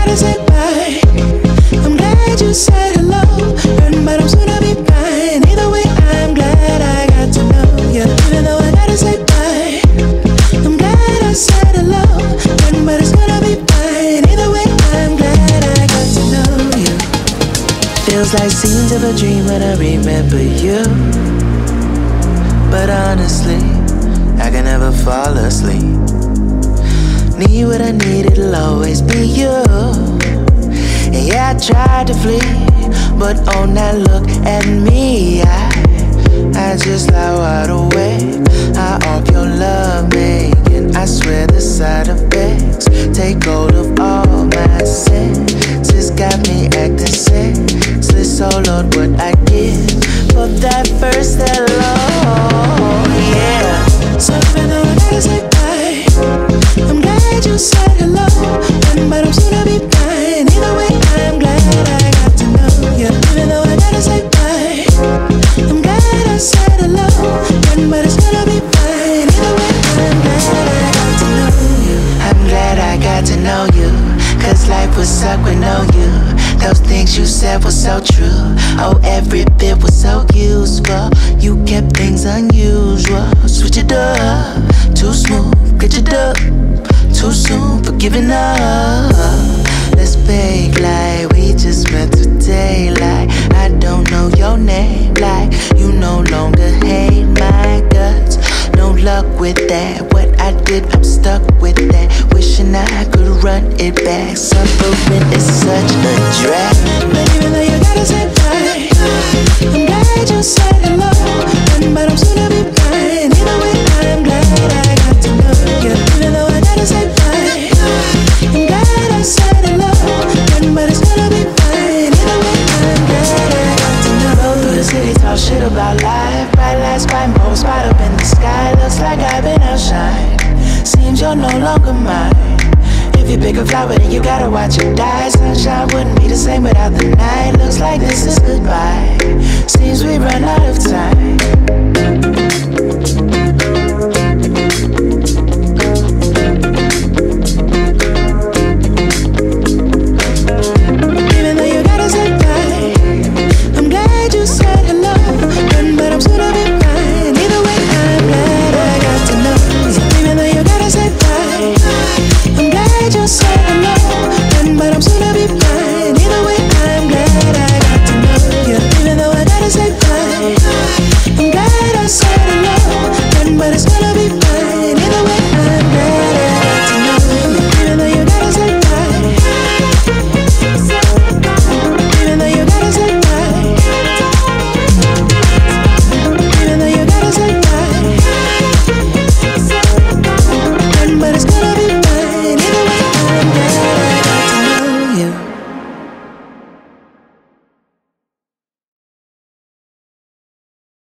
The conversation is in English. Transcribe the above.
gotta say bye. I'm glad you said hello, but I'm soon to be fine. Either way, I'm glad I got to know you. Even though I gotta say bye, I'm glad I said hello, but it's gonna be fine. Either way, I'm glad I got to know you. Feels like scenes of a dream when I remember you. But honestly, I can never fall asleep. Need what I need, it'll always be you. And yeah, I tried to flee, but oh now look at me. I just lie wide awake. I off your love making. I swear the side effects take hold of all my senses. Got me acting senseless. So Lord, what I give for that first hello, yeah. So even though I gotta say bye, I'm glad you said hello, but I'm soon to be fine. Either way, I'm glad I got to know you. Even though I gotta say bye, I'm glad I said hello, but it's gonna be fine. Either way, I'm glad I got to know you. I'm glad I got to know you, 'cause life would suck with no you. Those things you said were so true. Oh, every bit was so useful. You kept things unusual. Switch it up, too smooth, get your duck. Too soon for giving up. Let's fake like we just met today. Like I don't know your name. Like you no longer hate my guts. No luck with that. What I did, I'm stuck with that. Wishing I could run it back. Suffering is such a drag. But even though you gotta say bye, I'm glad you said hello, but I'm soon to be fine. Either way, I'm glad I got to know you. Even though I gotta say bye, I'm glad I said hello, but it's gonna be fine. Either way, I'm glad I got to know. Go through the city, talk shit about life. Bright lights, bright bulbs, spot up in the sky. Looks like I've been outshined. Seems you're no longer mine. If you pick a flower, then you gotta watch it die. Sunshine wouldn't be the same without the night. Looks like this is goodbye. Seems we run out of time.